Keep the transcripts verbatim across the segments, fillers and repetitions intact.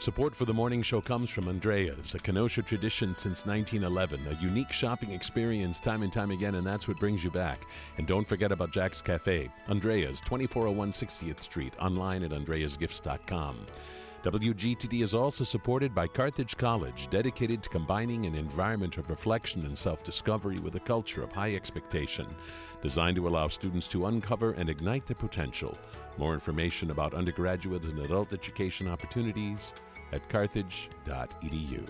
Support for the morning show comes from Andrea's, a Kenosha tradition since nineteen eleven, a unique shopping experience time and time again, and that's what brings you back. And don't forget about Jack's Cafe, Andrea's, twenty-four oh one sixtieth Street, online at andreas gifts dot com. W G T D is also supported by Carthage College, dedicated to combining an environment of reflection and self-discovery with a culture of high expectation, designed to allow students to uncover and ignite their potential. More information about undergraduate and adult education opportunities at carthage dot e d u.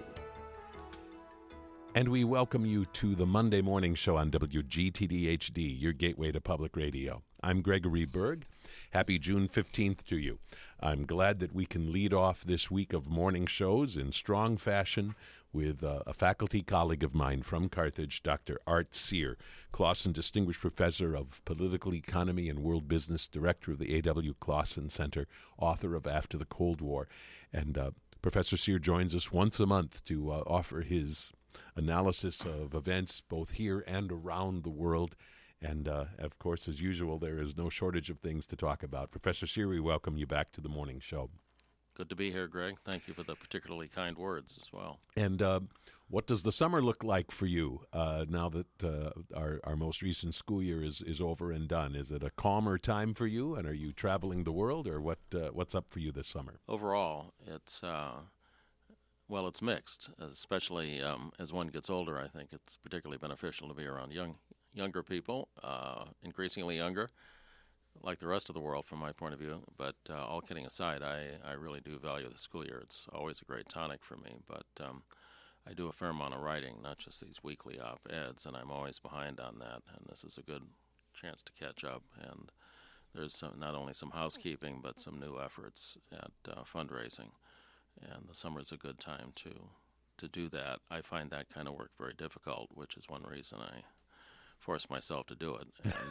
And we welcome you to the Monday morning show on W G T D H D, your gateway to public radio. I'm Gregory Berg. Happy June fifteenth to you. I'm glad that we can lead off this week of morning shows in strong fashion with uh, a faculty colleague of mine from Carthage, Doctor Art Cyr, Clausen Distinguished Professor of Political Economy and World Business, Director of the A W Clausen Center, author of After the Cold War. And uh, Professor Cyr joins us once a month to uh, offer his analysis of events both here and around the world. And, uh, of course, as usual, there is no shortage of things to talk about. Professor Cyr, we welcome you back to the morning show. Good to be here, Greg. Thank you for the particularly kind words as well. And uh, what does the summer look like for you uh, now that uh, our, our most recent school year is, is over and done? Is it a calmer time for you, and are you traveling the world, or what? Uh, what's up for you this summer? Overall, it's... Uh, Well, it's mixed, especially um, as one gets older. I think it's particularly beneficial to be around young, younger people, uh, increasingly younger, like the rest of the world from my point of view. But uh, all kidding aside, I, I really do value the school year. It's always a great tonic for me. But um, I do a fair amount of writing, not just these weekly op-eds, and I'm always behind on that. And this is a good chance to catch up. And there's some, not only some housekeeping, but some new efforts at uh, fundraising. And the summer is a good time to to do that. I find that kind of work very difficult, which is one reason I forced myself to do it. And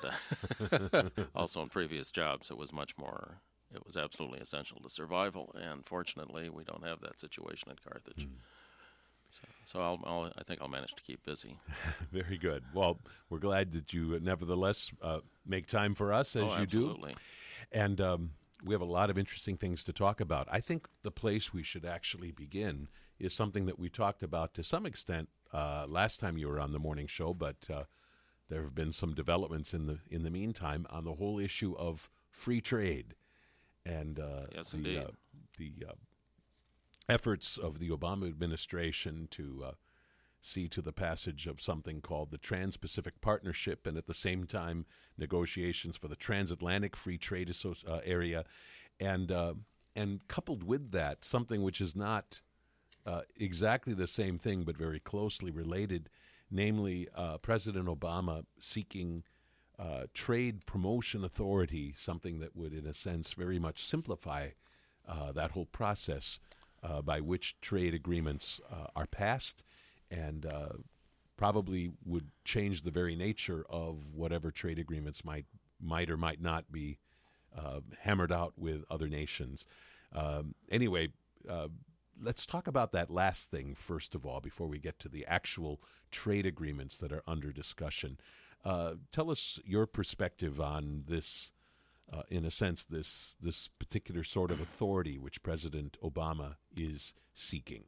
uh, also in previous jobs, it was much more, it was absolutely essential to survival. And fortunately, we don't have that situation at Carthage. Mm. So, so I'll, I'll, I think I'll manage to keep busy. Very good. Well, we're glad that you nevertheless uh, make time for us, as oh, you absolutely. do. And um we have a lot of interesting things to talk about. I think the place we should actually begin is something that we talked about to some extent uh, last time you were on the morning show, but uh, there have been some developments in the in the meantime on the whole issue of free trade and uh, yes, the, indeed. uh, the uh, efforts of the Obama administration to uh, see to the passage of something called the Trans-Pacific Partnership, and at the same time negotiations for the Transatlantic Free Trade Associ- uh, Area, and uh, and coupled with that, something which is not uh, exactly the same thing but very closely related, namely uh, President Obama seeking uh, trade promotion authority, something that would, in a sense, very much simplify uh, that whole process uh, by which trade agreements uh, are passed, and uh, probably would change the very nature of whatever trade agreements might might or might not be uh, hammered out with other nations. Um, anyway, uh, let's talk about that last thing first of all, before we get to the actual trade agreements that are under discussion. Uh, tell us your perspective on this, uh, in a sense, this this particular sort of authority which President Obama is seeking.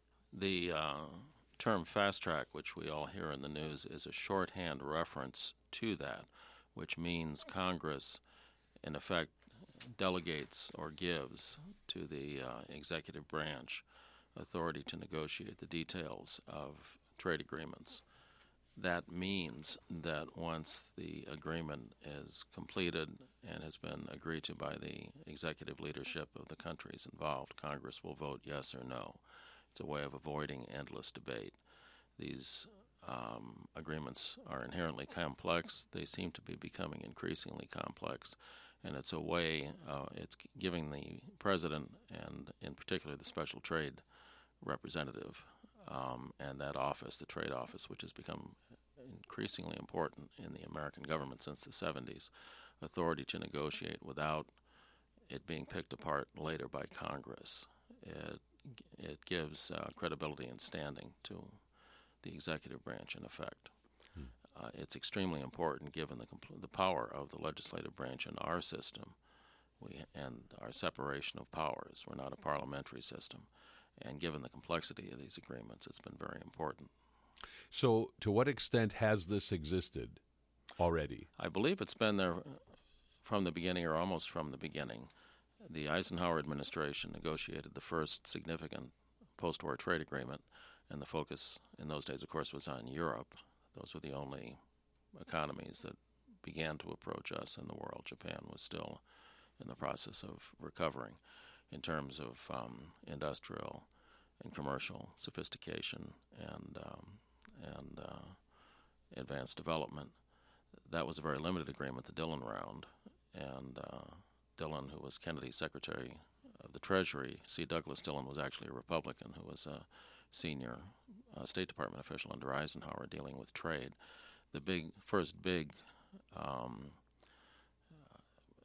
The uh term fast track, which we all hear in the news, is a shorthand reference to that, which means Congress, in effect, delegates or gives to the uh, executive branch authority to negotiate the details of trade agreements. That means that once the agreement is completed and has been agreed to by the executive leadership of the countries involved, Congress will vote yes or no. It's a way of avoiding endless debate. These um, agreements are inherently complex. They seem to be becoming increasingly complex, and it's a way, uh, it's giving the president, and in particular the special trade representative, um, and that office, the trade office, which has become increasingly important in the American government since the seventies, authority to negotiate without it being picked apart later by Congress. It It gives uh, credibility and standing to the executive branch, in effect. Hmm. Uh, it's extremely important, given the compl- the power of the legislative branch in our system, we and our separation of powers. We're not a parliamentary system, and given the complexity of these agreements, it's been very important. So, to what extent has this existed already? I believe it's been there from the beginning, or almost from the beginning. The Eisenhower administration negotiated the first significant post-war trade agreement, and the focus in those days, of course, was on Europe. Those were the only economies that began to approach us in the world. Japan was still in the process of recovering in terms of um, industrial and commercial sophistication and um, and uh, advanced development. That was a very limited agreement, the Dillon Round, and uh, Dillon, who was Kennedy's Secretary of the Treasury, C. Douglas Dillon, was actually a Republican who was a senior uh, State Department official under Eisenhower dealing with trade. The big first big um, uh,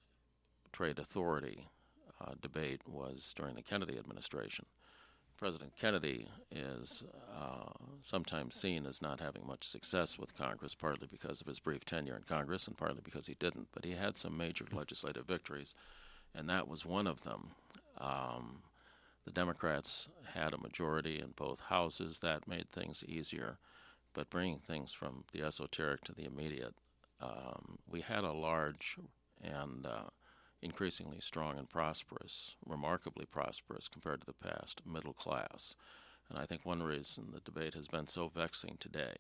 trade authority uh, debate was during the Kennedy administration. President Kennedy is uh, sometimes seen as not having much success with Congress, partly because of his brief tenure in Congress and partly because he didn't. But he had some major legislative victories, and that was one of them. Um, the Democrats had a majority in both houses. That made things easier. But bringing things from the esoteric to the immediate, um, we had a large and uh, increasingly strong and prosperous, remarkably prosperous compared to the past, middle class. And I think one reason the debate has been so vexing today,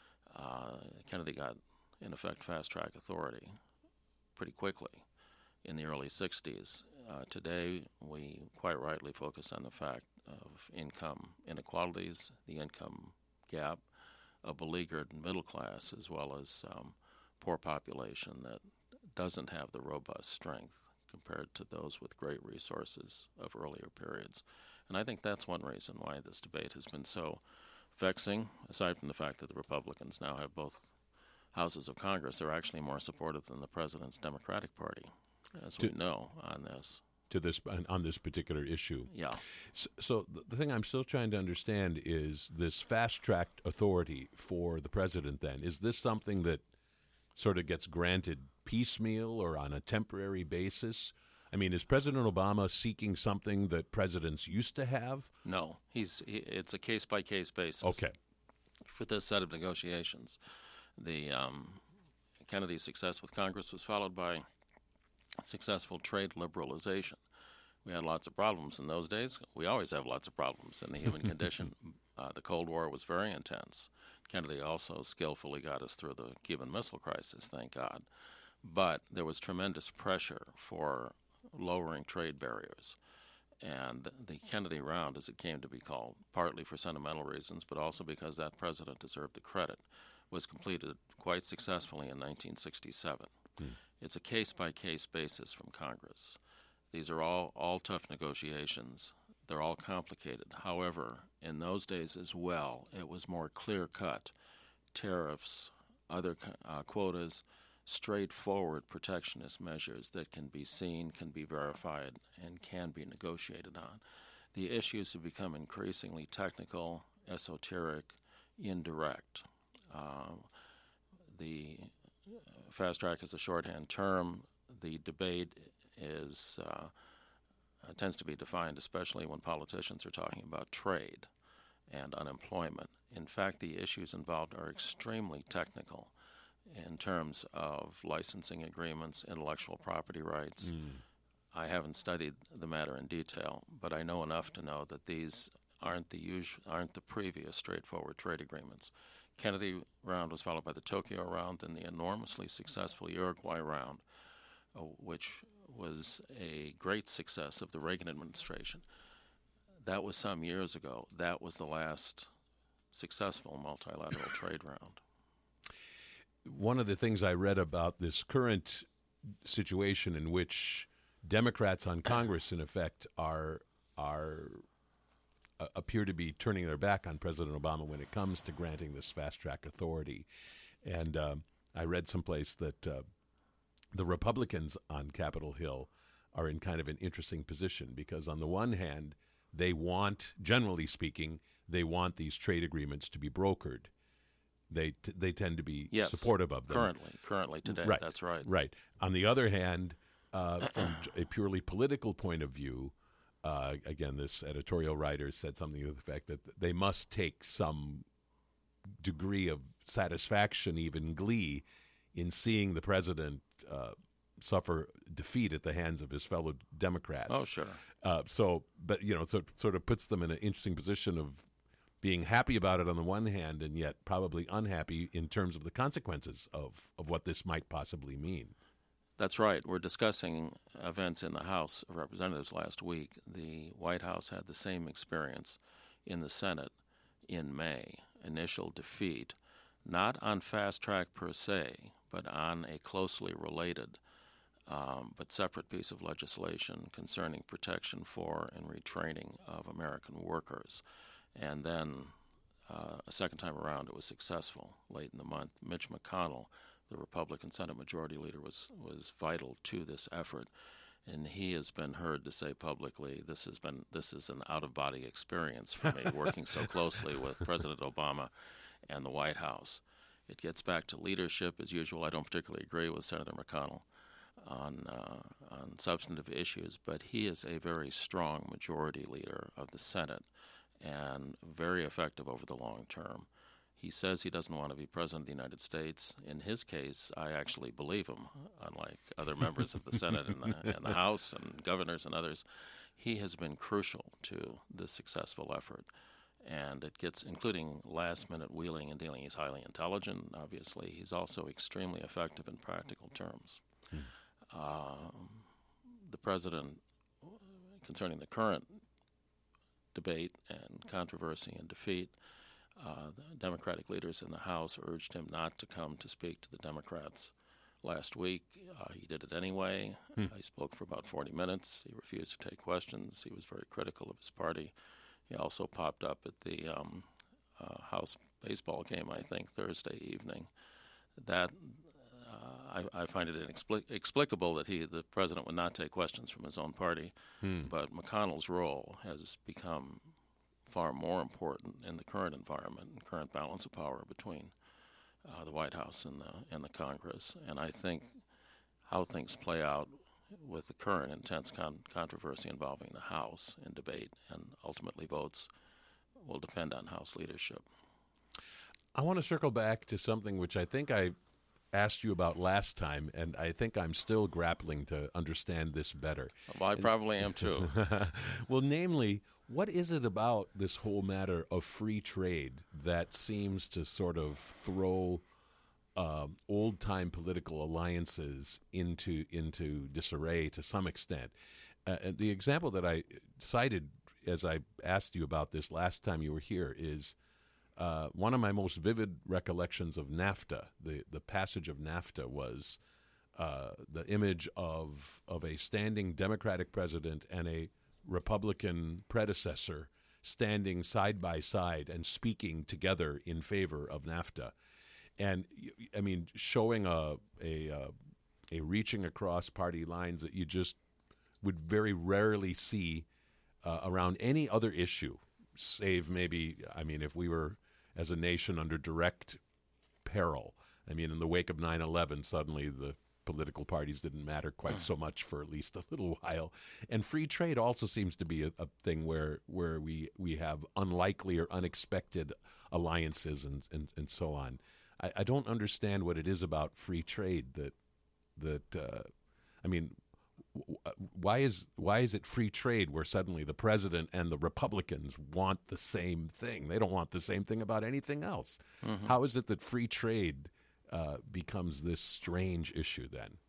uh, Kennedy got, in effect, fast-track authority pretty quickly in the early sixties. Uh, today, we quite rightly focus on the fact of income inequalities, the income gap, a beleaguered middle class, as well as um, poor population that doesn't have the robust strength compared to those with great resources of earlier periods. And I think that's one reason why this debate has been so vexing, aside from the fact that the Republicans now have both houses of Congress. They're actually more supportive than the president's Democratic Party, as we know, on this. To this on this particular issue. Yeah. So, so the thing I'm still trying to understand is this fast-tracked authority for the president then. Is this something that sort of gets granted piecemeal or on a temporary basis? I mean, is President Obama seeking something that presidents used to have? No. He's he, it's a case-by-case basis. Okay. For this set of negotiations. The um, Kennedy's success with Congress was followed by successful trade liberalization. We had lots of problems in those days. We always have lots of problems in the human condition. Uh, the Cold War was very intense. Kennedy also skillfully got us through the Cuban Missile Crisis, thank God. But there was tremendous pressure for lowering trade barriers. And the Kennedy Round, as it came to be called, partly for sentimental reasons, but also because that president deserved the credit, was completed quite successfully in nineteen sixty-seven. Hmm. It's a case-by-case basis from Congress. These are all, all tough negotiations. They're all complicated. However, in those days as well, it was more clear-cut. Tariffs, other uh, quotas, straightforward protectionist measures that can be seen, can be verified, and can be negotiated on. The issues have become increasingly technical, esoteric, indirect. Uh, the fast track is a shorthand term. The debate is uh, uh, tends to be defined, especially when politicians are talking about trade and unemployment. In fact, the issues involved are extremely technical in terms of licensing agreements, intellectual property rights. Mm. I haven't studied the matter in detail, but I know enough to know that these aren't the usual, aren't the previous straightforward trade agreements. Kennedy Round was followed by the Tokyo Round and the enormously successful Uruguay Round, uh, which was a great success of the Reagan administration. That was some years ago. That was the last successful multilateral trade round. One of the things I read about this current situation in which Democrats on Congress, in effect, are are uh, appear to be turning their back on President Obama when it comes to granting this fast-track authority. And uh, I read someplace that uh, the Republicans on Capitol Hill are in kind of an interesting position because, on the one hand, they want, generally speaking, they want these trade agreements to be brokered. They t- they tend to be yes, supportive of them. Currently, currently today, right, that's right. Right. On the other hand, uh, from a purely political point of view, uh, again, this editorial writer said something to the fact that they must take some degree of satisfaction, even glee, in seeing the president uh, suffer defeat at the hands of his fellow Democrats. Oh, sure. Uh, so, but, you know, so it sort of puts them in an interesting position of being happy about it on the one hand and yet probably unhappy in terms of the consequences of, of what this might possibly mean. That's right. We're discussing events in the House of Representatives last week. The White House had the same experience in the Senate in May. Initial defeat, not on fast track per se, but on a closely related um, but separate piece of legislation concerning protection for and retraining of American workers. And then uh, a second time around, it was successful late in the month. Mitch McConnell, the Republican Senate Majority Leader, was, was vital to this effort. And he has been heard to say publicly, this has been this is an out-of-body experience for me, working so closely with President Obama and the White House. It gets back to leadership, as usual. I don't particularly agree with Senator McConnell on uh, on substantive issues, but he is a very strong majority leader of the Senate and very effective over the long term. He says he doesn't want to be president of the United States. In his case, I actually believe him, unlike other members of the Senate and the, and the House and governors and others. He has been crucial to this successful effort. And it gets, including last-minute wheeling and dealing. He's highly intelligent, obviously. He's also extremely effective in practical terms. Hmm. Uh, the president, concerning the current debate and controversy and defeat, Uh, the Democratic leaders in the House urged him not to come to speak to the Democrats last week. Uh, he did it anyway. Hmm. Uh, he spoke for about forty minutes. He refused to take questions. He was very critical of his party. He also popped up at the um, uh, House baseball game, I think, Thursday evening. That uh, I, I find it inexplicable that he, the president, would not take questions from his own party. Hmm. But McConnell's role has become far more important in the current environment and current balance of power between uh, the White House and the and the Congress. And I think how things play out with the current intense con- controversy involving the House in debate and ultimately votes will depend on House leadership. I want to circle back to something which I think I asked you about last time, and I think I'm still grappling to understand this better. Well, I probably am too. Well, namely, what is it about this whole matter of free trade that seems to sort of throw uh, old-time political alliances into into disarray to some extent? Uh, and the example that I cited as I asked you about this last time you were here is uh, one of my most vivid recollections of NAFTA. The the passage of NAFTA was uh, the image of of a standing Democratic president and a Republican predecessor standing side by side and speaking together in favor of NAFTA, and I mean showing a a uh, a reaching across party lines that you just would very rarely see uh, around any other issue, save maybe I mean if we were as a nation under direct peril. I mean in the wake of nine eleven, suddenly the political parties didn't matter quite so much for at least a little while. And free trade also seems to be a, a thing where where we, we have unlikely or unexpected alliances and, and, and so on. I, I don't understand what it is about free trade that, that uh, I mean, w- why is why is it free trade where suddenly the president and the Republicans want the same thing? They don't want the same thing about anything else. Mm-hmm. How is it that free trade Uh, becomes this strange issue then?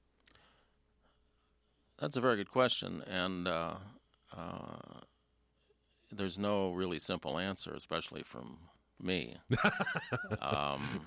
That's a very good question, and uh, uh, there's no really simple answer, especially from me. um,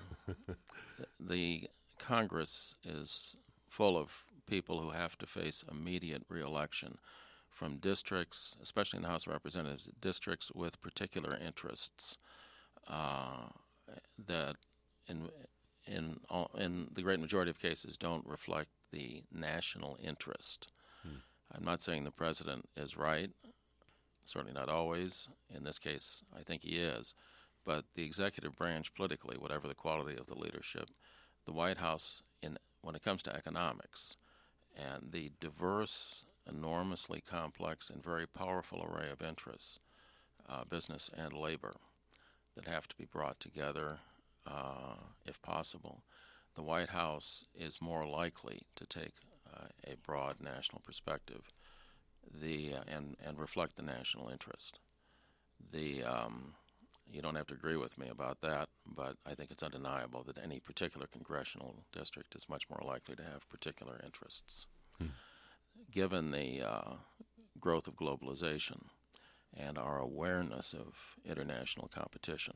the Congress is full of people who have to face immediate reelection from districts, especially in the House of Representatives, districts with particular interests uh, that in In, in the great majority of cases, don't reflect the national interest. Hmm. I'm not saying the president is right, certainly not always. In this case, I think he is. But the executive branch politically, whatever the quality of the leadership, the White House, in when it comes to economics, and the diverse, enormously complex, and very powerful array of interests, uh, business and labor, that have to be brought together uh, if possible, the White House is more likely to take uh, a broad national perspective the uh, and, and reflect the national interest. The um, You don't have to agree with me about that, but I think it's undeniable that any particular congressional district is much more likely to have particular interests. Hmm. Given the uh, growth of globalization and our awareness of international competition,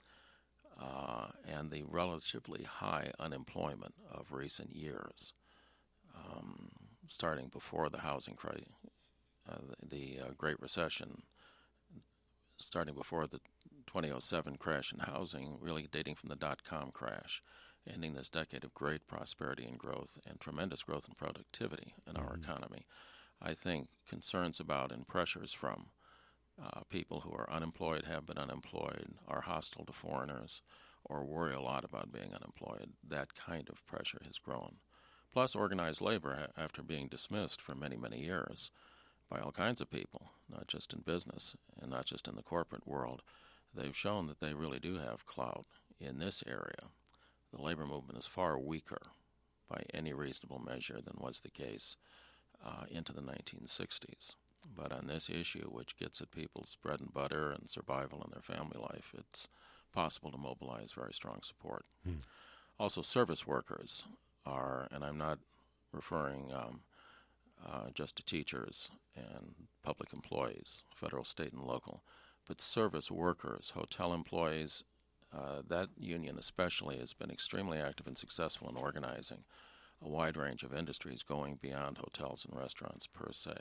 uh, and the relatively high unemployment of recent years, um, starting before the housing crisis, uh, the, the uh, Great Recession, starting before the two thousand seven crash in housing, really dating from the dot-com crash, ending this decade of great prosperity and growth and tremendous growth and productivity in our mm-hmm. economy. I think concerns about and pressures from uh, people who are unemployed, have been unemployed, are hostile to foreigners, or worry a lot about being unemployed, that kind of pressure has grown. Plus, organized labor, after being dismissed for many, many years by all kinds of people, not just in business and not just in the corporate world, they've shown that they really do have clout in this area. The labor movement is far weaker by any reasonable measure than was the case uh, into the nineteen sixties. But on this issue, which gets at people's bread and butter and survival in their family life, it's possible to mobilize very strong support. Hmm. Also, service workers are, and I'm not referring um, uh, just to teachers and public employees, federal, state, and local, but service workers, hotel employees, uh, that union especially has been extremely active and successful in organizing a wide range of industries going beyond hotels and restaurants per se.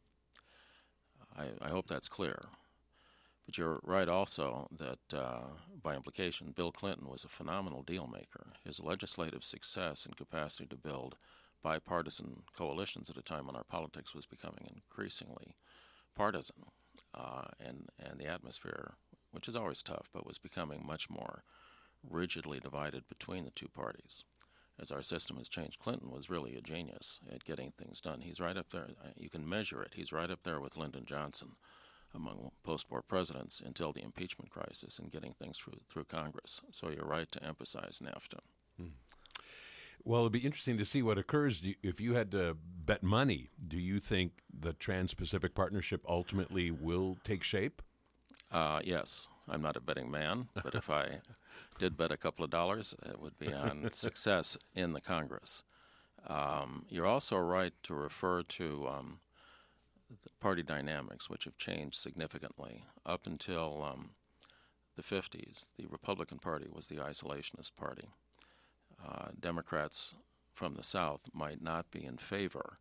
I, I hope that's clear. But you're right also that, uh, by implication, Bill Clinton was a phenomenal deal maker. His legislative success and capacity to build bipartisan coalitions at a time when our politics was becoming increasingly partisan, uh, and, and the atmosphere, which is always tough, but was becoming much more rigidly divided between the two parties. As our system has changed, Clinton was really a genius at getting things done. He's right up there. You can measure it. He's right up there with Lyndon Johnson among post-war presidents until the impeachment crisis and getting things through through Congress. So you're right to emphasize NAFTA. Hmm. Well, it'd be interesting to see what occurs. If you had to bet money, do you think the Trans-Pacific Partnership ultimately will take shape? Uh, yes. I'm not a betting man, but if I did bet a couple of dollars, it would be on success in the Congress. Um, you're also right to refer to um, the party dynamics, which have changed significantly. Up until um, the fifties, the Republican Party was the isolationist party. Uh, Democrats from the South might not be in favor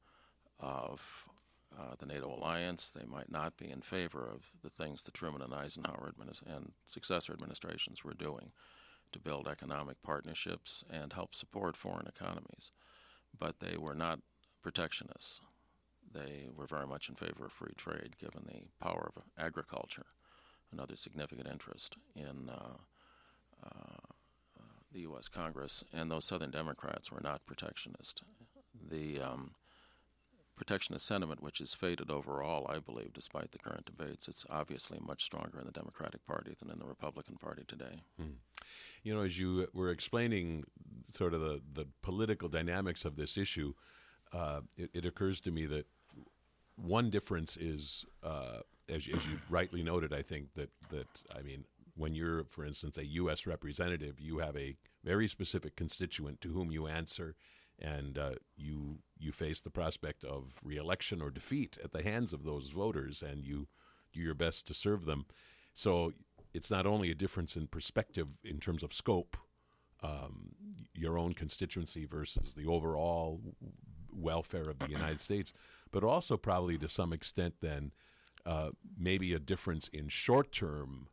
of uh, the NATO alliance. They might not be in favor of the things the Truman and Eisenhower administ- and successor administrations were doing to build economic partnerships and help support foreign economies. But they were not protectionists. They were very much in favor of free trade, given the power of agriculture, another significant interest in uh, uh, the U S Congress, and those Southern Democrats were not protectionist. The um, protectionist sentiment, which has faded overall, I believe, despite the current debates, it's obviously much stronger in the Democratic Party than in the Republican Party today. Hmm. You know, as you were explaining sort of the, the political dynamics of this issue, uh, it, it occurs to me that one difference is, uh, as, as you rightly noted, I think, that, that, I mean, when you're, for instance, a U S representative, you have a very specific constituent to whom you answer, and uh, you you face the prospect of re-election or defeat at the hands of those voters, and you do your best to serve them. So it's not only a difference in perspective in terms of scope, um, your own constituency versus the overall welfare of the United States, but also probably to some extent then uh, maybe a difference in short-term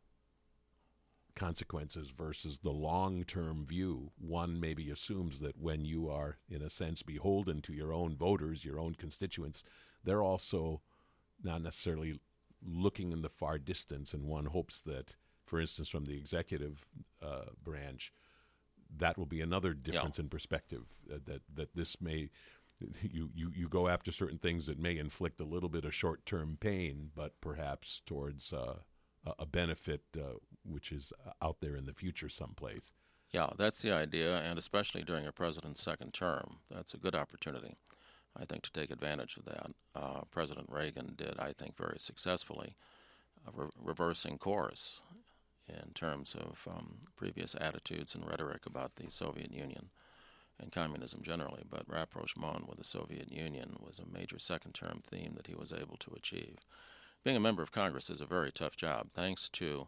consequences versus the long-term view. One maybe assumes that when you are, in a sense, beholden to your own voters, your own constituents, they're also not necessarily looking in the far distance, and one hopes that, for instance, from the executive uh, branch, that will be another difference yeah. in perspective, uh, that, that this may you, you, you go after certain things that may inflict a little bit of short-term pain, but perhaps towards uh, a- a benefit uh, which is out there in the future someplace. Yeah, that's the idea, and especially during a president's second term, that's a good opportunity, I think, to take advantage of that. Uh, President Reagan did, I think, very successfully, uh, re- reversing course in terms of um, previous attitudes and rhetoric about the Soviet Union and communism generally. But rapprochement with the Soviet Union was a major second-term theme that he was able to achieve. Being a member of Congress is a very tough job, thanks to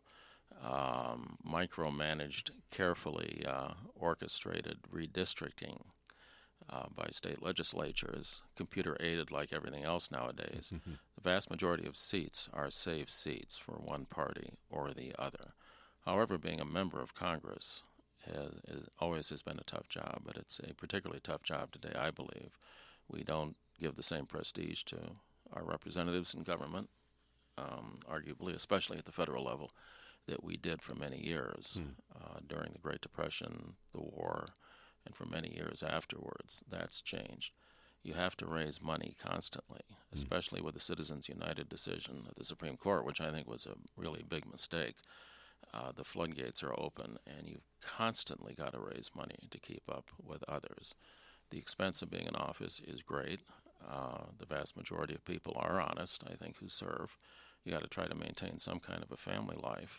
um, micromanaged, carefully uh, orchestrated redistricting uh, by state legislatures, computer-aided like everything else nowadays. Mm-hmm. The vast majority of seats are safe seats for one party or the other. However, being a member of Congress has, is, always has been a tough job, but it's a particularly tough job today, I believe. We don't give the same prestige to our representatives in government, um, arguably, especially at the federal level, that we did for many years hmm. uh, during the Great Depression, the war, and for many years afterwards. That's changed. You have to raise money constantly, especially hmm. with the Citizens United decision of the Supreme Court, which I think was a really big mistake. Uh, the floodgates are open, and you've constantly got to raise money to keep up with others. The expense of being in office is great. Uh, the vast majority of people are honest, I think, who serve. You got to try to maintain some kind of a family life.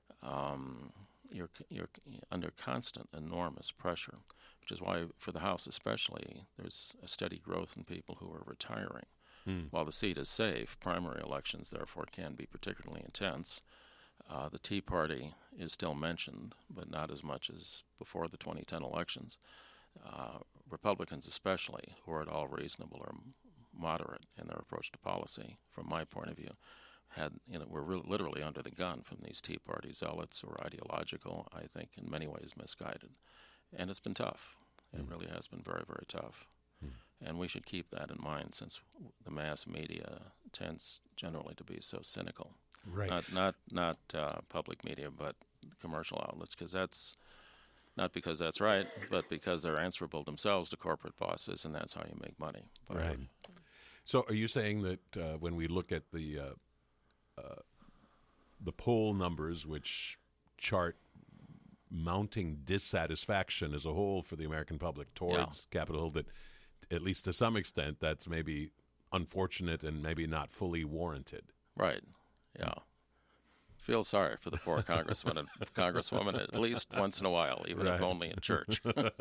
Um, you're you're under constant, enormous pressure, which is why, for the House especially, there's a steady growth in people who are retiring. Mm. While the seat is safe, primary elections, therefore, can be particularly intense. Uh, the Tea Party is still mentioned, but not as much as before the twenty ten elections. Uh, Republicans especially, who are at all reasonable or moderate in their approach to policy, from my point of view, had you know were re- literally under the gun from these Tea Party zealots who are ideological, I think, in many ways misguided. And it's been tough. It mm. really has been very, very tough. Mm. And we should keep that in mind, since the mass media tends generally to be so cynical. Right. Not not not uh, public media, but commercial outlets, because that's not because that's right, but because they're answerable themselves to corporate bosses, and that's how you make money. But, right. So, are you saying that uh, when we look at the uh, uh, the poll numbers, which chart mounting dissatisfaction as a whole for the American public towards yeah. Capitol Hill, that at least to some extent, that's maybe unfortunate and maybe not fully warranted? Right. Yeah. Feel sorry for the poor congressman and congresswoman at least once in a while, even right. if only in church.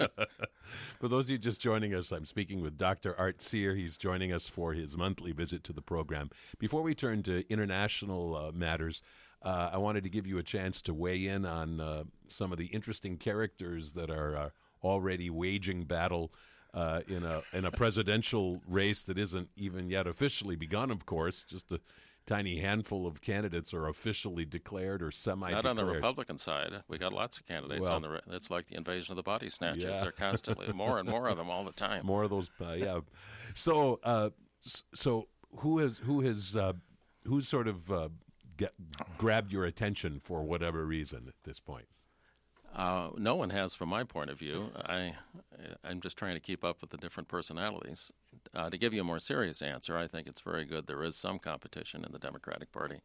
For those of you just joining us, I'm speaking with Doctor Art Cyr. He's joining us for his monthly visit to the program. Before we turn to international uh, matters, uh, I wanted to give you a chance to weigh in on uh, some of the interesting characters that are uh, already waging battle uh, in a in a presidential race that isn't even yet officially begun, of course, just a tiny handful of candidates are officially declared or semi-declared. Not on the Republican side. We got lots of candidates well, on the. Re- it's like the invasion of the body snatchers. Yeah. They're constantly more and more of them all the time. More of those, uh, yeah. So, uh, so who has who has uh, who's sort of uh, get, grabbed your attention for whatever reason at this point? Uh, no one has, from my point of view. I, I'm just trying to keep up with the different personalities. Uh, to give you a more serious answer, I think it's very good there is some competition in the Democratic Party.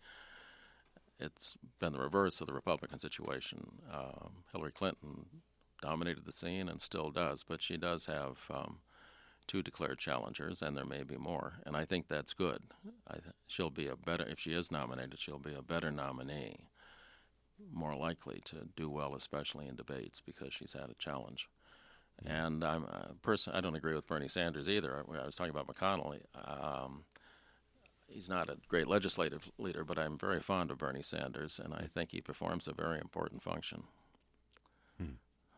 It's been the reverse of the Republican situation. Uh, Hillary Clinton dominated the scene and still does, but she does have um, two declared challengers, and there may be more, and I think that's good. I th- she'll be a better, if she is nominated, she'll be a better nominee, more likely to do well, especially in debates, because she's had a challenge. Mm-hmm. And I'm a person. I don't agree with Bernie Sanders either. I was talking about McConnell. Um, he's not a great legislative leader, but I'm very fond of Bernie Sanders, and I think he performs a very important function. Hmm.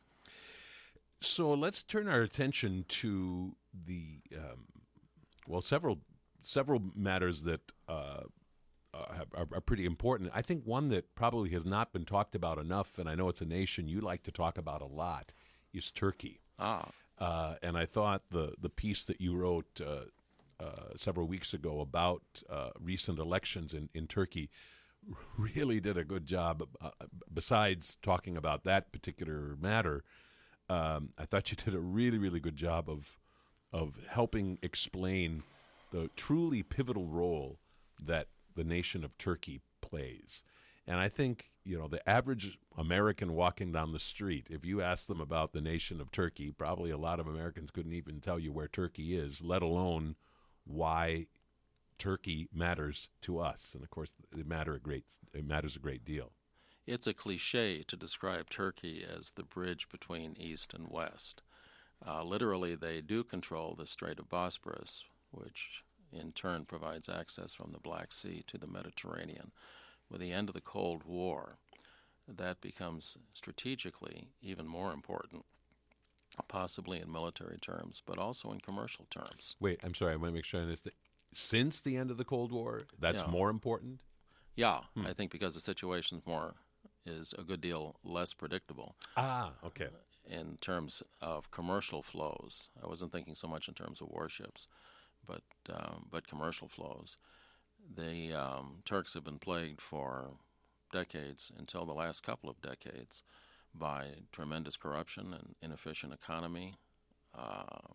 So let's turn our attention to the um, well, several several matters that. Uh, Uh, have, are, are pretty important. I think one that probably has not been talked about enough, and I know it's a nation you like to talk about a lot, is Turkey. Ah. Uh, and I thought the, the piece that you wrote uh, uh, several weeks ago about uh, recent elections in, in Turkey really did a good job. Uh, besides talking about that particular matter, um, I thought you did a really, really good job of of helping explain the truly pivotal role that the nation of Turkey plays. And I think, you know, the average American walking down the street, if you ask them about the nation of Turkey, probably a lot of Americans couldn't even tell you where Turkey is, let alone why Turkey matters to us. And of course, it matter a great it matters a great deal. It's a cliche to describe Turkey as the bridge between East and West. Uh, literally, they do control the Strait of Bosporus, which in turn provides access from the Black Sea to the Mediterranean. With the end of the Cold War, that becomes strategically even more important, possibly in military terms, but also in commercial terms. Wait, I'm sorry, I want to make sure I understand. Since the end of the Cold War, that's Yeah. more important? Yeah, Hmm. I think because the situation's more is a good deal less predictable Ah, okay. in terms of commercial flows. I wasn't thinking so much in terms of warships, but um, but commercial flows. The um, Turks have been plagued for decades, until the last couple of decades, by tremendous corruption and inefficient economy, uh,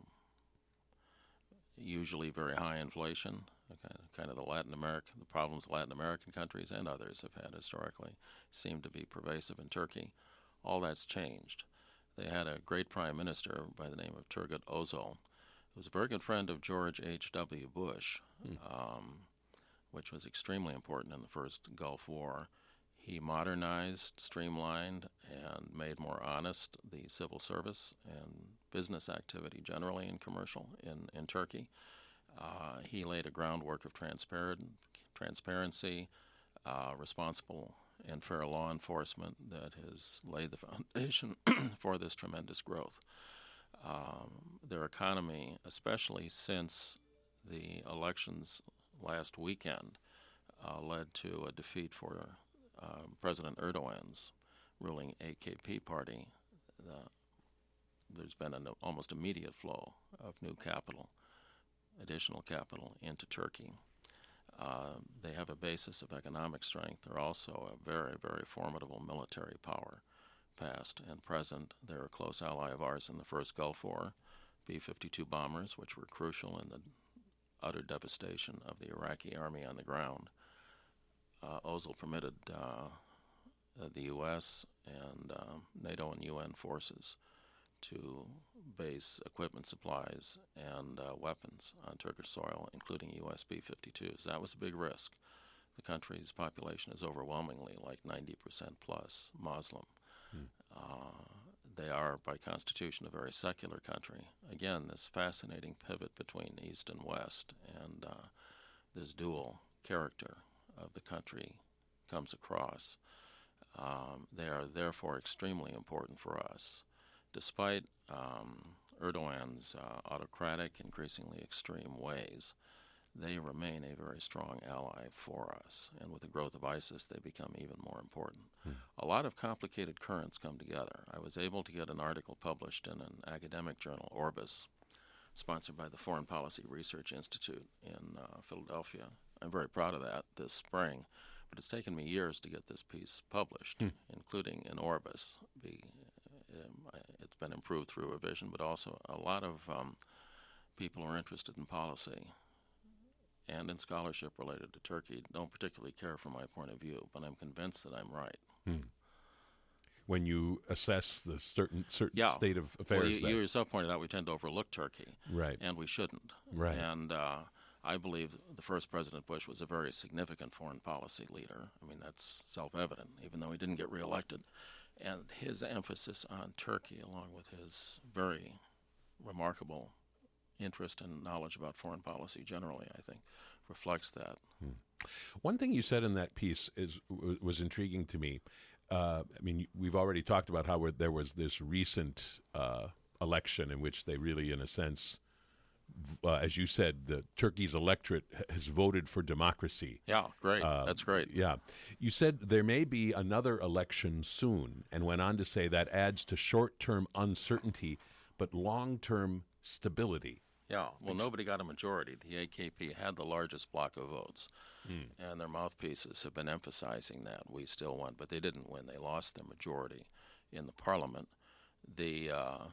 usually very high inflation, kind of the Latin America, the problems Latin American countries and others have had historically seem to be pervasive in Turkey. All that's changed. They had a great prime minister by the name of Turgut Özal, who was a very good friend of George H W. Bush, hmm. um, which was extremely important in the first Gulf War. He modernized, streamlined, and made more honest the civil service and business activity generally and commercial in, in Turkey. Uh, he laid a groundwork of transparent, transparency, uh, responsible and fair law enforcement that has laid the foundation for this tremendous growth. Um, their economy, especially since the elections last weekend, uh, led to a defeat for uh, President Erdogan's ruling A K P party. Uh, there's been an almost immediate flow of new capital, additional capital into Turkey. Uh, they have a basis of economic strength. They're also a very, very formidable military power, past and present. They're a close ally of ours in the first Gulf War, B fifty-two bombers, which were crucial in the utter devastation of the Iraqi army on the ground. Uh, Özal permitted uh, the U S and uh, NATO and U N forces to base equipment supplies and uh, weapons on Turkish soil, including U S B fifty-twos. That was a big risk. The country's population is overwhelmingly, like ninety percent plus, Muslim. Hmm. Uh, they are, by constitution, a very secular country. Again, this fascinating pivot between East and West, and uh, this dual character of the country comes across. Um, they are therefore extremely important for us. Despite um, Erdogan's uh, autocratic, increasingly extreme ways, they remain a very strong ally for us. And with the growth of ISIS, they become even more important. Hmm. A lot of complicated currents come together. I was able to get an article published in an academic journal, Orbis, sponsored by the Foreign Policy Research Institute in uh, Philadelphia. I'm very proud of that this spring, but it's taken me years to get this piece published, hmm. including in Orbis. Be, um, it's been improved through revision, but also a lot of um, people who are interested in policy and in scholarship related to Turkey don't particularly care for my point of view, but I'm convinced that I'm right. Hmm. When you assess the certain certain yeah. state of affairs, well, you, that... you yourself pointed out we tend to overlook Turkey, right? And we shouldn't, right? And uh, I believe the first President Bush was a very significant foreign policy leader. I mean, that's self-evident, even though he didn't get reelected. And his emphasis on Turkey, along with his very remarkable interest and knowledge about foreign policy generally, I think, reflects that. Hmm. One thing you said in that piece is w- was intriguing to me. Uh, I mean, we've already talked about how there was this recent uh, election in which they really, in a sense, uh, as you said, the Turkey's electorate has voted for democracy. Yeah, great. Uh, That's great. Yeah. You said there may be another election soon, and went on to say that adds to short-term uncertainty, but long-term stability. Yeah, well, nobody got a majority. The A K P had the largest block of votes, mm. and their mouthpieces have been emphasizing that. We still won, but they didn't win. They lost their majority in the parliament. The uh,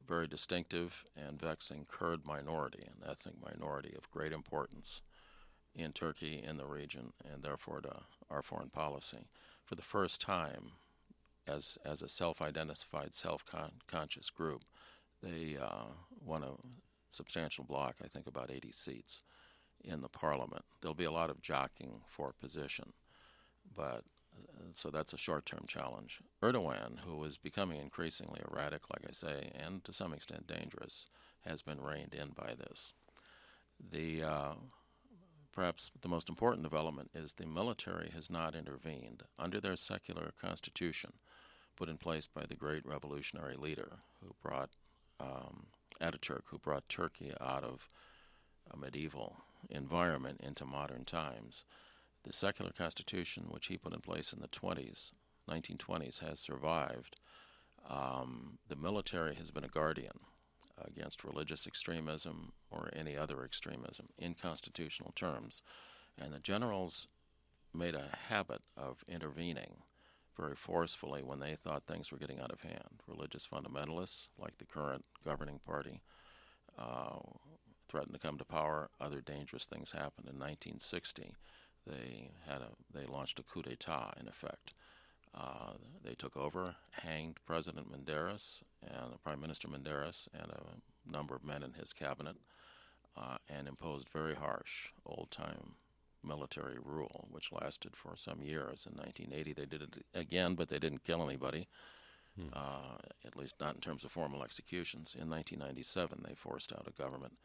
very distinctive and vexing Kurd minority, an ethnic minority of great importance in Turkey, in the region, and therefore to our foreign policy. For the first time, as as a self-identified, self-conscious group, they uh, won a substantial block, I think about eighty seats in the parliament. There'll be a lot of jockeying for position, but uh, so that's a short-term challenge. Erdogan, who is becoming increasingly erratic, like I say, and to some extent dangerous, has been reined in by this. The uh, perhaps the most important development is the military has not intervened under their secular constitution put in place by the great revolutionary leader who brought um, Ataturk, who brought Turkey out of a medieval environment into modern times. The secular constitution, which he put in place in the twenties, nineteen twenties, has survived. Um, the military has been a guardian against religious extremism or any other extremism in constitutional terms. And the generals made a habit of intervening very forcefully when they thought things were getting out of hand. Religious fundamentalists, like the current governing party, uh, threatened to come to power. Other dangerous things happened. In nineteen sixty, they had a they launched a coup d'etat, in effect. Uh, they took over, hanged President Menderes and Prime Minister Menderes and a number of men in his cabinet, uh, and imposed very harsh, old-time military rule, which lasted for some years. In nineteen eighty, they did it again, but they didn't kill anybody, hmm. uh, at least not in terms of formal executions. In nineteen ninety-seven, they forced out a government.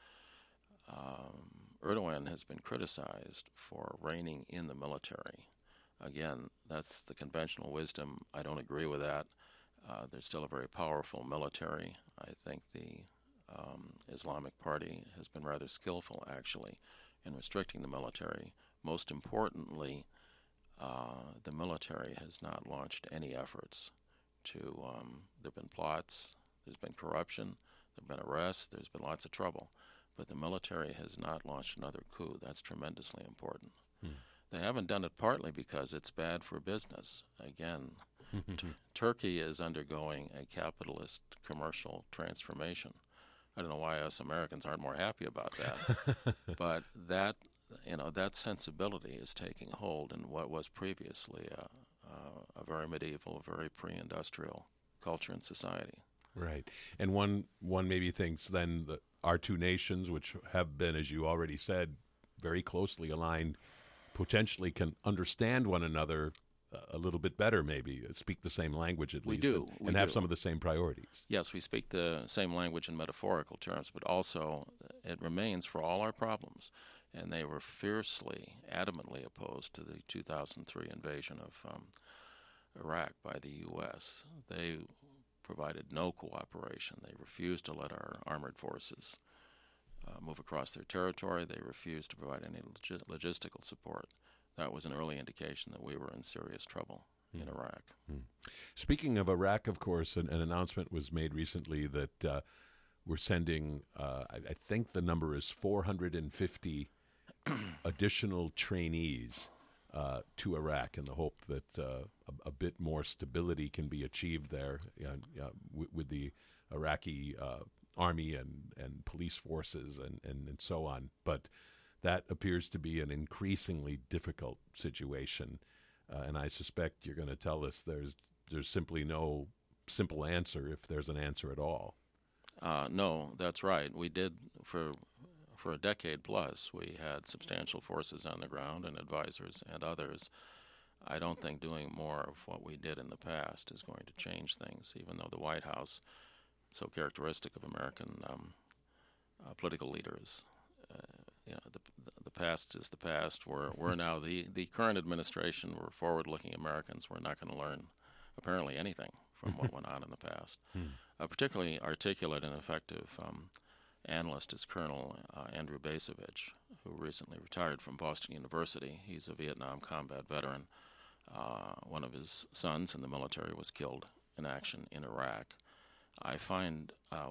Um, Erdogan has been criticized for reigning in the military. Again, that's the conventional wisdom. I don't agree with that. Uh, there's still a very powerful military. I think the um, Islamic Party has been rather skillful, actually, in restricting the military. Most importantly, uh, the military has not launched any efforts to, um, there have been plots, there's been corruption, there have been arrests, there's been lots of trouble, but the military has not launched another coup. That's tremendously important. Hmm. They haven't done it partly because it's bad for business. Again, t- Turkey is undergoing a capitalist commercial transformation. I don't know why us Americans aren't more happy about that, but that you know that sensibility is taking hold in what was previously a, a, a very medieval, very pre-industrial culture and society. Right, and one one maybe thinks then that our two nations, which have been, as you already said, very closely aligned, potentially can understand one another uh, a little bit better, maybe speak the same language at we least, do. and, we and have do. some of the same priorities. Yes, we speak the same language in metaphorical terms, but also it remains for all our problems. And they were fiercely, adamantly opposed to the two thousand three invasion of um, Iraq by the U S. They provided no cooperation. They refused to let our armored forces uh, move across their territory. They refused to provide any log- logistical support. That was an early indication that we were in serious trouble mm. in Iraq. Mm. Speaking of Iraq, of course, an, an announcement was made recently that uh, we're sending, uh, I, I think the number is four hundred fifty additional trainees uh, to Iraq in the hope that uh, a, a bit more stability can be achieved there uh, uh, w- with the Iraqi uh, army and, and police forces and, and, and so on. But that appears to be an increasingly difficult situation. Uh, and I suspect you're going to tell us there's there's simply no simple answer, if there's an answer at all. Uh, no, that's right. We did, for for a decade plus, we had substantial forces on the ground and advisors and others. I don't think doing more of what we did in the past is going to change things, even though the White House, so characteristic of American um, uh, political leaders, uh, you know, the, the past is the past. We're, we're now the, the current administration. We're forward-looking Americans. We're not going to learn, apparently, anything from what went on in the past. Hmm. A particularly articulate and effective um, analyst is Colonel uh, Andrew Bacevich, who recently retired from Boston University. He's a Vietnam combat veteran. Uh, one of his sons in the military was killed in action in Iraq. I find uh,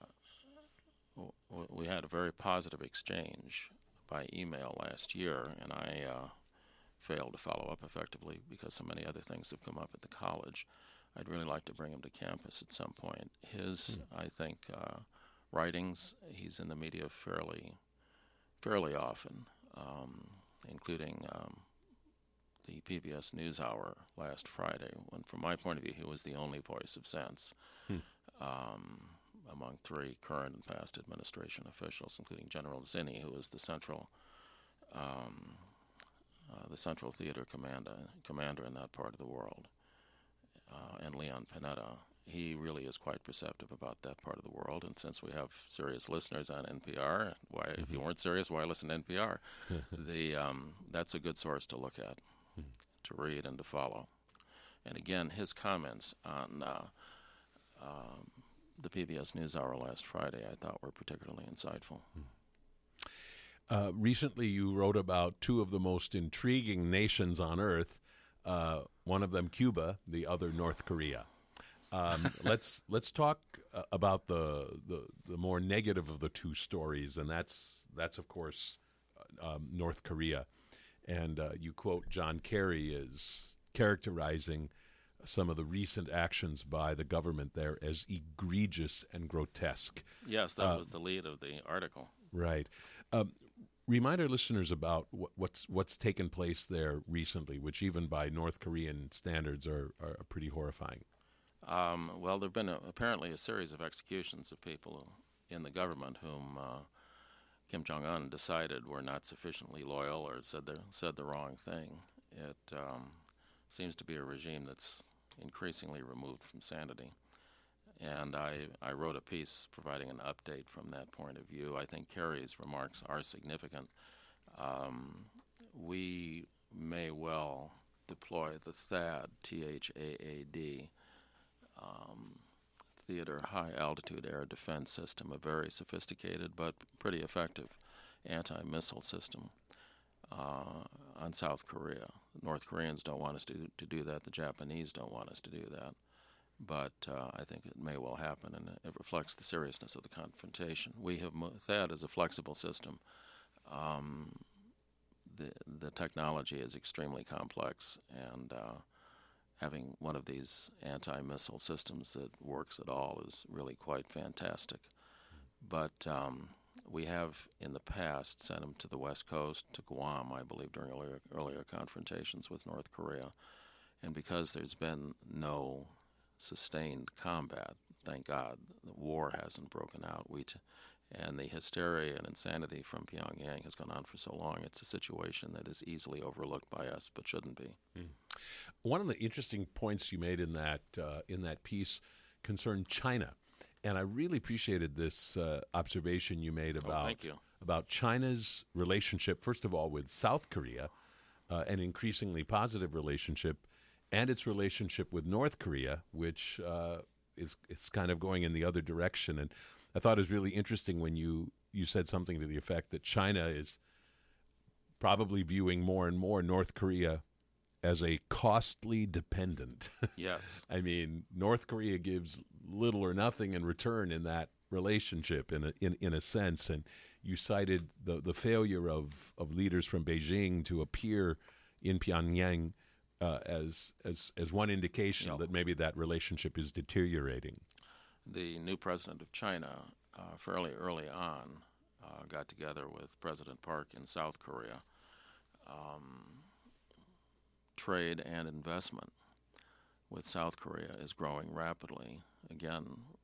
w- we had a very positive exchange by email last year, and I uh, failed to follow up effectively because so many other things have come up at the college. I'd really like to bring him to campus at some point. His, mm. I think, uh, writings, he's in the media fairly, fairly often, um, including um, the P B S NewsHour last Friday, when, from my point of view, he was the only voice of sense hmm. um, among three current and past administration officials, including General Zinni, who was the central, um, uh, the central theater commander, commander in that part of the world, uh, and Leon Panetta. He really is quite perceptive about that part of the world, and since we have serious listeners on N P R, why, mm-hmm. if you weren't serious, why listen to N P R? the um, that's a good source to look at, mm-hmm. to read and to follow. And again, his comments on uh, um, the P B S NewsHour last Friday, I thought were particularly insightful. Uh, recently, you wrote about two of the most intriguing nations on Earth. Uh, one of them, Cuba; the other, North Korea. Um, let's let's talk uh, about the, the the more negative of the two stories, and that's that's of course uh, um, North Korea. And uh, you quote John Kerry as characterizing some of the recent actions by the government there as egregious and grotesque. Yes, that uh, was the lead of the article. Right. Um, remind our listeners about what, what's what's taken place there recently, which even by North Korean standards are, are pretty horrifying. Um, well, there have been a, apparently a series of executions of people in the government whom uh, Kim Jong-un decided were not sufficiently loyal or said the, said the wrong thing. It um, seems to be a regime that's increasingly removed from sanity. And I, I wrote a piece providing an update from that point of view. I think Kerry's remarks are significant. Um, we may well deploy the THAAD, T H A A D, Um, Theater High Altitude Air Defense System, a very sophisticated but pretty effective anti-missile system uh, on South Korea. The North Koreans don't want us to, to do that. The Japanese don't want us to do that. But uh, I think it may well happen, and it reflects the seriousness of the confrontation. We have THAAD is a flexible system. Um, the the technology is extremely complex, and uh, having one of these anti-missile systems that works at all is really quite fantastic. But um, we have, in the past, sent them to the West Coast, to Guam, I believe, during earlier, earlier confrontations with North Korea. And because there's been no sustained combat, thank God, the war hasn't broken out, we t- and the hysteria and insanity from Pyongyang has gone on for so long, it's a situation that is easily overlooked by us, but shouldn't be. Mm. One of the interesting points you made in that uh, in that piece concerned China, and I really appreciated this uh, observation you made about oh, thank you. about China's relationship, first of all, with South Korea, uh, an increasingly positive relationship, and its relationship with North Korea, which uh, is it's kind of going in the other direction. And I thought it was really interesting when you, you said something to the effect that China is probably viewing more and more North Korea as a costly dependent. Yes. I mean, North Korea gives little or nothing in return in that relationship, in a, in, in a sense. And you cited the, the failure of, of leaders from Beijing to appear in Pyongyang uh, as, as, as one indication yep. that maybe that relationship is deteriorating. The new president of China, uh, fairly early on, uh, got together with President Park in South Korea. Um, trade and investment with South Korea is growing rapidly, again,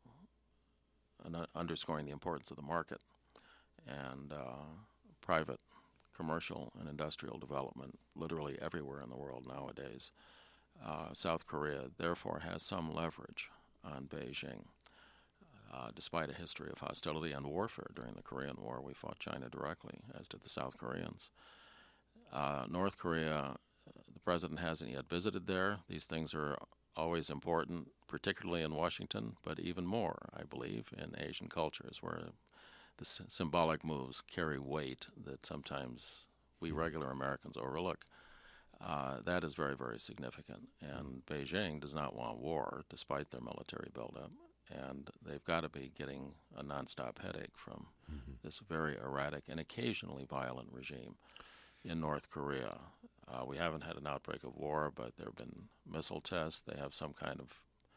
an- underscoring the importance of the market and uh, private, commercial, and industrial development literally everywhere in the world nowadays. Uh, South Korea, therefore, has some leverage on Beijing. Uh, despite a history of hostility and warfare during the Korean War, we fought China directly, as did the South Koreans. Uh, North Korea, the president hasn't yet visited there. These things are always important, particularly in Washington, but even more, I believe, in Asian cultures, where the s- symbolic moves carry weight that sometimes we regular Americans overlook. Uh, that is very, very significant. And Beijing does not want war, despite their military buildup. And they've got to be getting a nonstop headache from mm-hmm. this very erratic and occasionally violent regime in North Korea. Uh, we haven't had an outbreak of war, but there have been missile tests. They have some kind of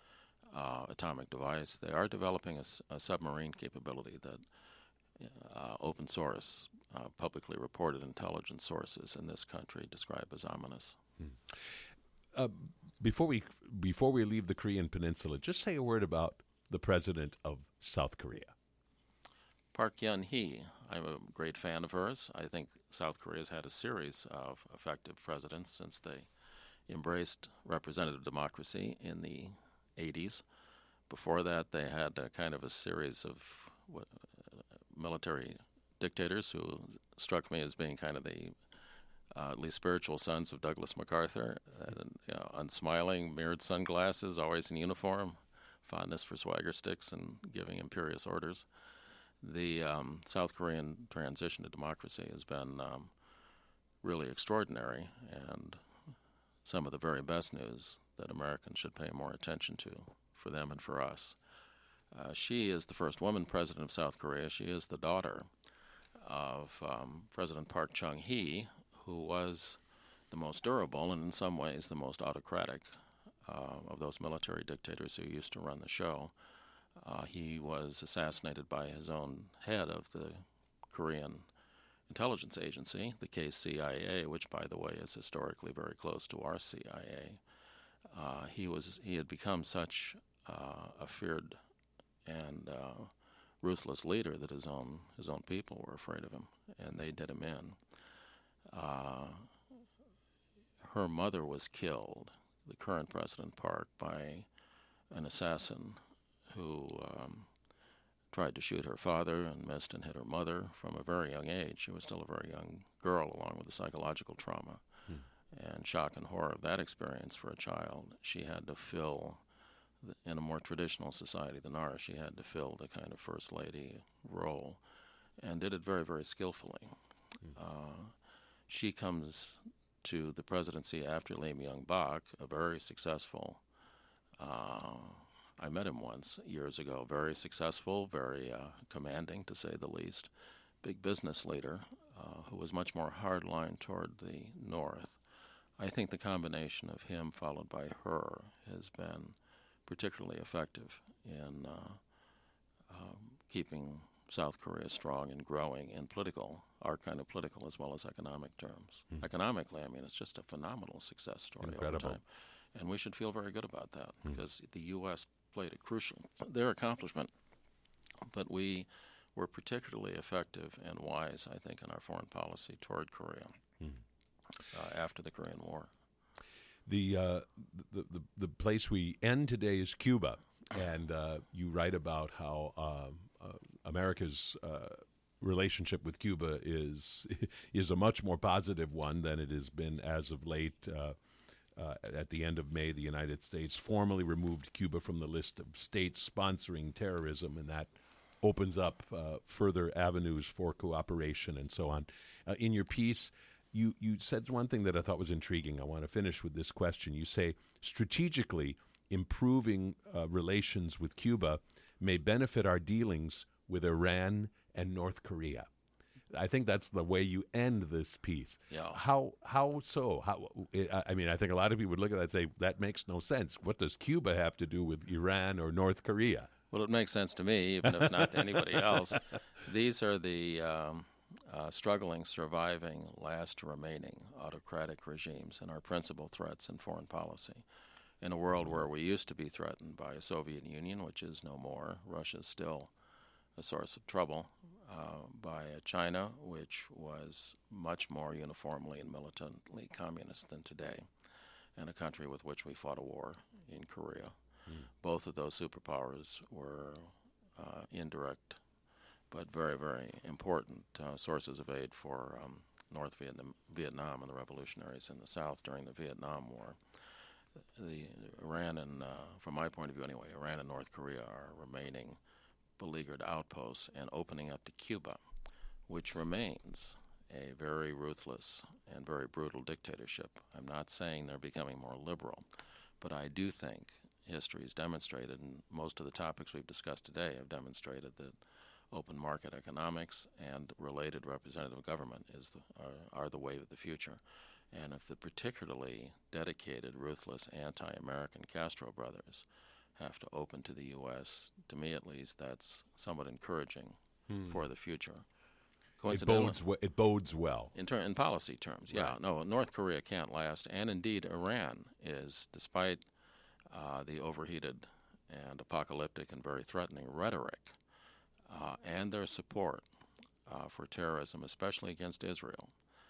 uh, atomic device. They are developing a, s- a submarine capability that uh, open source, uh, publicly reported intelligence sources in this country describe as ominous. Uh, before we before we leave the Korean Peninsula, just say a word about the president of South Korea. Park Geun-hye, I'm a great fan of hers. I think South Korea has had a series of effective presidents since they embraced representative democracy in the eighties. Before that, they had a kind of a series of what, uh, military dictators who struck me as being kind of the uh, at least spiritual sons of Douglas MacArthur. And, you know, unsmiling, mirrored sunglasses, always in uniform, fondness for swagger sticks and giving imperious orders. The um, South Korean transition to democracy has been um, really extraordinary, and some of the very best news that Americans should pay more attention to for them and for us. Uh, she is the first woman president of South Korea. She is the daughter of um, President Park Chung-hee, who was the most durable and in some ways the most autocratic uh, of those military dictators who used to run the show. Uh, he was assassinated by his own head of the Korean intelligence agency, the K C I A, which, by the way, is historically very close to our C I A. Uh, he was he had become such uh, a feared and uh, ruthless leader that his own his own people were afraid of him, and they did him in. Uh, her mother was killed, the current President Park, by an assassin who um, tried to shoot her father and missed and hit her mother from a very young age. She was still a very young girl, along with the psychological trauma hmm. and shock and horror of that experience for a child. She had to fill, the, in a more traditional society than ours, she had to fill the kind of first lady role, and did it very, very skillfully. Hmm. Uh, she comes to the presidency after Lee Myung-bak, a very successful uh, I met him once years ago. Very successful, very uh, commanding, to say the least. Big business leader uh, who was much more hardline toward the North. I think the combination of him followed by her has been particularly effective in uh, um, keeping South Korea strong and growing in political, our kind of political as well as economic terms. Mm. Economically, I mean, it's just a phenomenal success story Incredible. over time. And we should feel very good about that mm. because the U S played a crucial, their accomplishment, but we were particularly effective and wise, I think, in our foreign policy toward Korea mm. uh, after the Korean War. The, uh, the, the, the place we end today is Cuba, and uh, you write about how uh, uh, America's uh, relationship with Cuba is is a much more positive one than it has been as of late. Uh, Uh, at the end of May, the United States formally removed Cuba from the list of states sponsoring terrorism, and that opens up uh, further avenues for cooperation and so on. Uh, in your piece, you, you said one thing that I thought was intriguing. I want to finish with this question. You say, strategically, improving uh, relations with Cuba may benefit our dealings with Iran and North Korea. I think that's the way you end this piece. Yeah. How how so? How I mean, I think a lot of people would look at that and say, that makes no sense. What does Cuba have to do with Iran or North Korea? Well, it makes sense to me, even if not to anybody else. These are the um, uh, struggling, surviving, last remaining autocratic regimes and our principal threats in foreign policy. In a world where we used to be threatened by a Soviet Union, which is no more, Russia is still a source of trouble, uh, by a China, which was much more uniformly and militantly communist than today, and a country with which we fought a war in Korea. Mm. Both of those superpowers were uh, indirect but very, very important uh, sources of aid for um, North Vietnam, Vietnam and the revolutionaries in the South during the Vietnam War. The Iran and, uh, from my point of view anyway, Iran and North Korea are remaining beleaguered outposts and opening up to Cuba, which remains a very ruthless and very brutal dictatorship. I'm not saying they're becoming more liberal, but I do think history has demonstrated, and most of the topics we've discussed today have demonstrated, that open market economics and related representative government is the, are, are the wave of the future. And if the particularly dedicated, ruthless, anti-American Castro brothers have to open to the U S. To me, at least, that's somewhat encouraging Hmm. for the future. It bodes, we- it bodes well. In, ter- in policy terms, yeah. Right. No, North Korea can't last, and indeed Iran is, despite uh, the overheated and apocalyptic and very threatening rhetoric uh, and their support uh, for terrorism, especially against Israel.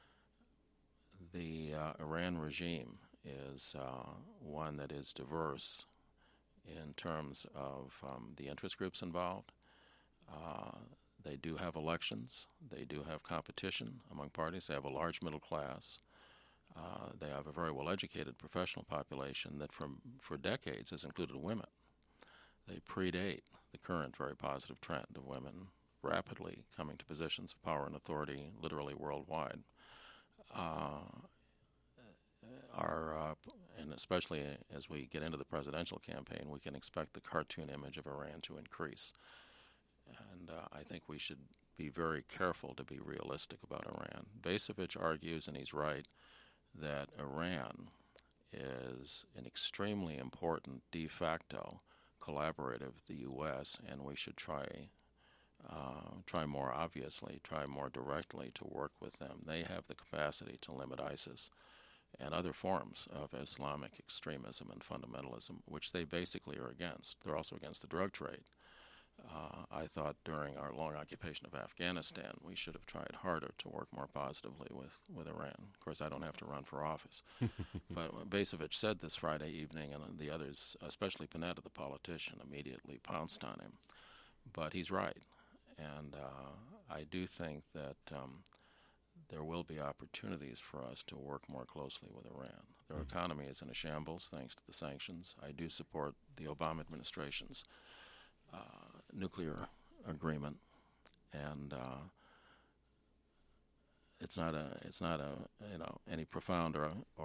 The uh, Iran regime is uh, one that is diverse in terms of um, the interest groups involved. Uh, they do have elections. They do have competition among parties. They have a large middle class. Uh, they have a very well-educated professional population that from, for decades has included women. They predate the current very positive trend of women rapidly coming to positions of power and authority literally worldwide. Uh, are, uh, and especially as we get into the presidential campaign, we can expect the cartoon image of Iran to increase. And uh, I think we should be very careful to be realistic about Iran. Basevich argues, and he's right, that Iran is an extremely important de facto collaborator of the U S, and we should try uh, try more obviously, try more directly to work with them. They have the capacity to limit ISIS and other forms of Islamic extremism and fundamentalism, which they basically are against. They're also against the drug trade. Uh, I thought during our long occupation of Afghanistan, we should have tried harder to work more positively with, with Iran. Of course, I don't have to run for office. But Basevich said this Friday evening, and the others, especially Panetta, the politician, immediately pounced on him. But he's right. And uh, I do think that um, there will be opportunities for us to work more closely with Iran. Their mm-hmm. economy is in a shambles thanks to the sanctions. I do support the Obama administration's uh, nuclear agreement, and uh, it's not a it's not a you know any profound or, or